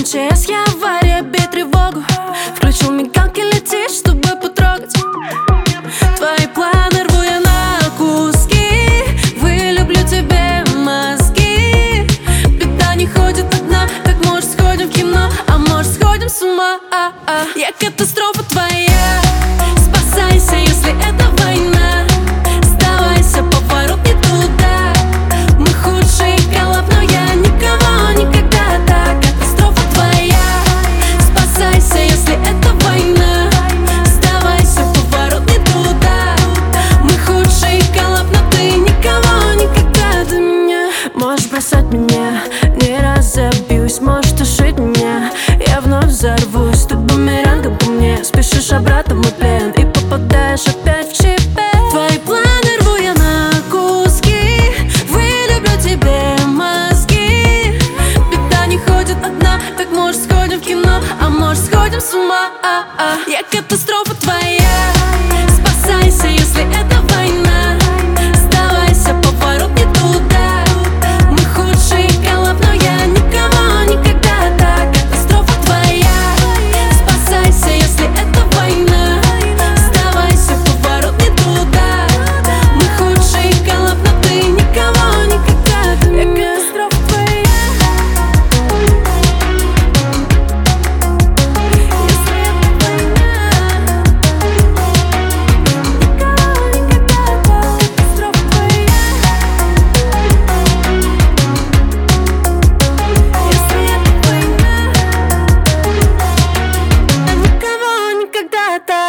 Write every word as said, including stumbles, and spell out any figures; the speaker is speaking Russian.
МЧС, я авария, бей тревогу. Включил мигалки, летишь, чтобы потрогать. Твои планы рву я на куски. Вылюблю тебе мозги. Беда не ходит одна. Так может сходим в кино, а может сходим с ума. а -а. Я катастрофа твоя. Спасайся, если это война. Сдавайся, поворот не туда. Мы худший коллаб, но я никого никогда так. Катастрофа твоя. Спасайся, если это война. Сдавайся, поворот не туда. Мы худший коллаб, но ты никого никогда до меня. Можешь бросать меня, не разобьюсь. Можешь тушить меня, я вновь взорвусь. Ты бумерангом по мне спешишь обратно в мой плен и попадаешь опять в ЧП. Твои планы рву я на куски. Вылюблю тебе мозги. Беда не ходит одна. Так может сходим в кино, а может сходим с ума. а -а. Я катастрофа твоя. Спасайся, если это война. Сдавайся, поворот не туда. Мы худший коллаб, но я никого никогда так. Катастрофа твоя. Спасайся, если это война. Сдавайся, поворот не туда. Мы худший коллаб, но ты никого никогда до меня. Я катастрофа твоя. Если это война. Никого никогда так. Катастрофа твоя. Если это война. Никого никогда так.